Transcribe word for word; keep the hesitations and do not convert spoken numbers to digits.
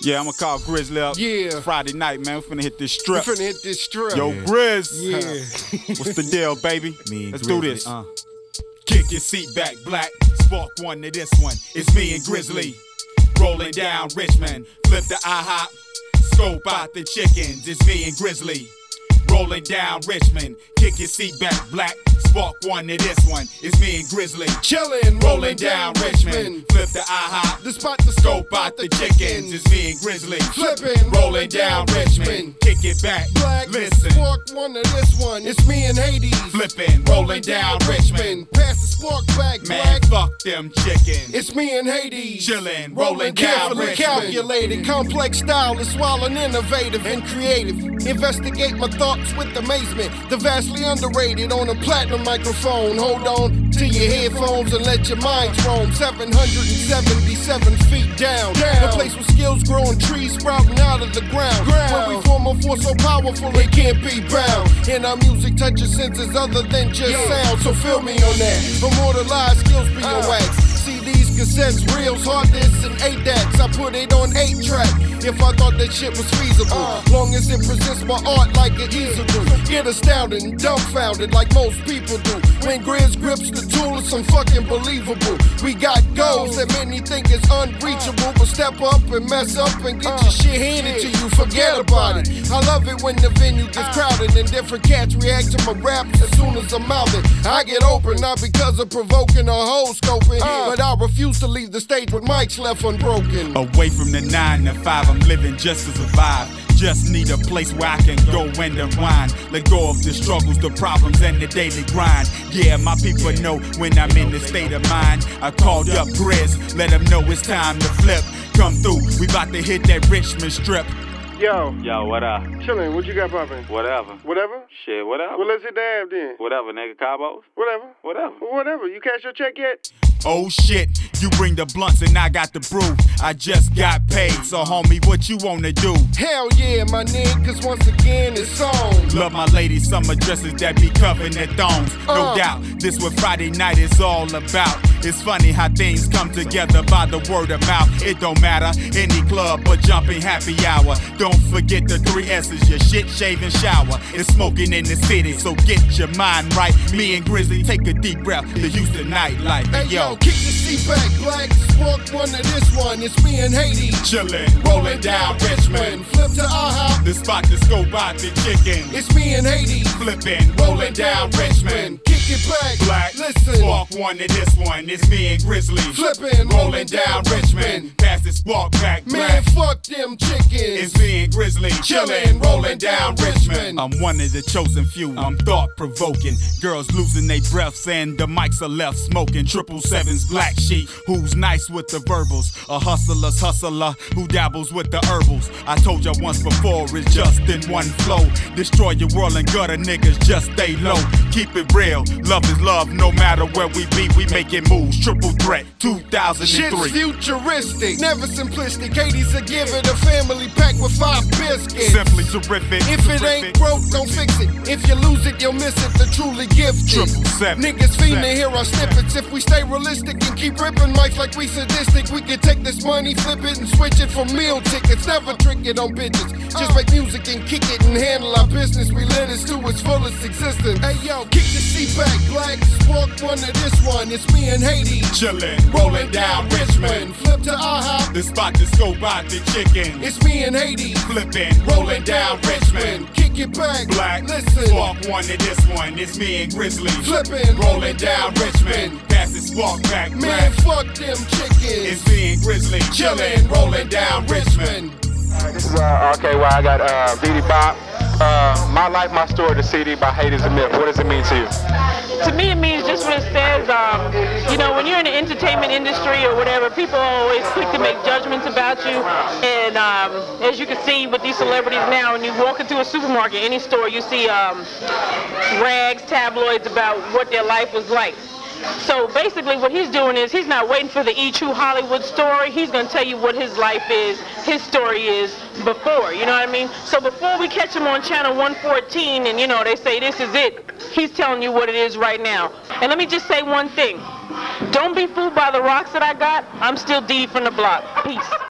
Yeah, I'ma call Grizzly up. Yeah. Friday night, man. We finna hit this strip. We finna hit this strip. Yo, yeah. Grizz. Yeah. What's the deal, baby? Me and Let's Grizzly, do this. Uh. Kick your seat back, black. Spark one to this one. It's me and Grizzly. Rolling down Richmond. Flip the IHOP. Scope out the chickens. It's me and Grizzly. Rolling down Richmond. Kick your seat back, black. Spark one to this one. It's me and Grizzly. Chillin', Rolling down Richmond. Flip the IHOP. The spot to Scope out the chickens. It's me and Grizzly. Flippin', Rolling down Richmond. Kick it back. Black, Listen. spark one to this one. It's me and Hades. Flippin', rolling down Richmond. Pass the spark back, Man, black. fuck them chickens. It's me and Hades. Chillin', rolling Rolling down carefully Richmond. calculated. Complex style is swallowing innovative and creative. Investigate my thoughts with amazement. The vastly underrated on a platinum microphone. Hold on to your headphones and let your minds roam. seven hundred seventy-seven feet down. down. The place where skills growing trees sprouting out of the ground. ground. Where we form a force so powerful it can't be bound. And our music touches senses other than just yeah. sound. So feel me on that. Immortalized skills be your uh. wax. C Ds, cassettes, reels, hard discs, and eight decks. I put it on eight track if I thought that shit was feasible. Uh, Long as it presents my art like it easily do. Get astounded and dumbfounded like most people do. When Grizz grips the tool, it's unfucking-believable. We got goals that many think is unreachable, but step up and mess up and get your shit handed to you. Forget about it. I love it when the venue gets crowded and different cats react to my raps as soon as I'm out it. I get open, not because of provoking or hole scoping, but I refuse to leave the stage with mics left unbroken. Away from the nine to five, I'm living just to survive. Just need a place where I can go and unwind. Let go of the struggles, the problems, and the daily grind. Yeah, my people know when I'm in the state of mind. I called up Grizz, let them know it's time to flip. Come through, we about to hit that Richmond strip. Yo. Yo, what up? Chillin', what you got poppin'? Whatever. Whatever? Shit, whatever. Well, let's hit the app then. Whatever, nigga. Cabos? Whatever. Whatever. Whatever. You cash your check yet? Oh shit, you bring the blunts and I got the brew. I just got paid, so homie, what you wanna do? Hell yeah, my nigga, cause once again it's on. Love my ladies, summer dresses that be covering their thongs. No Uh. doubt, this what Friday night is all about. It's funny how things come together by the word of mouth. It don't matter, any club but jumping happy hour. Don't forget the three S's, your shit, shave, and shower. It's smoking in the city, so get your mind right. Me and Grizzly, take a deep breath, the Houston nightlife. Hey Yo, yo, kick your seat back, black. Spark one to this one. It's me and Hades. chillin', rolling down Richmond. Flip to IHOP. The spot to scope out the chicken. It's me and Hades. Flippin', rolling down Richmond. Kick it back. Black, Listen. spark one to this one. It's me and Grizzly. Flippin', rolling down Richmond. Pass the spark back, Man, black. fuck them chickens. It's me and Grizzly. Chillin', rolling down Richmond. I'm one of the chosen few. I'm thought provoking. Girls losing their breath, saying the mics are left smoking. Triple sevens, black sheep. Who's nice with the verbals? A hustler's hustler who dabbles with the herbals. I told ya once before, it's just in one flow. Destroy your world and gutter niggas, just stay low. Keep it real, love is love, no matter where we be, we making moves. Triple threat, two thousand three. Shit's futuristic, never simplistic. Hades a give it a family pack with five biscuits. Simply terrific. If it ain't broke, don't fix it. If you lose it, you'll miss it. The truly gifted. Triple seven. Niggas fiend to seven. hear our snippets. If we stay realistic and keep ripping mics like we sadistic, we can take this money, flip it, and switch it for meal tickets. Never trick it on bitches. Just make music and kick it and handle our business. We let it to its fullest existence. Hey yo, kick the seat back, black. Spark one to this one. It's me and Hades. Chillin', rolling down Richmond. Flip to IHOP. The spot to scope out the chicken. It's me and Hades. Flippin', rolling down Richmond. Kick it back. Black, Listen. spark one to this one. It's me and Grizzly. Flippin', rolling down Richmond. Pass the spark back, Man, black. fuck them chickens. It's me and Grizzly. Chillin', rolling down Richmond. This is uh, R K Y. I got uh, B D Bop. Uh, My Life, My Story, the C D by Hades and Myth. What does it mean to you? To me, it means just what it says. Um, you know, when you're in the entertainment industry or whatever, people are always quick to make judgments about you. And um, as you can see with these celebrities now, when you walk into a supermarket, any store, you see um, rags, tabloids about what their life was like. So basically what he's doing is he's not waiting for the E! True Hollywood story. He's going to tell you what his life is, his story is before, you know what I mean? So before we catch him on channel one fourteen and, you know, they say this is it, he's telling you what it is right now. And let me just say one thing. Don't be fooled by the rocks that I got. I'm still Dee Dee from the block. Peace.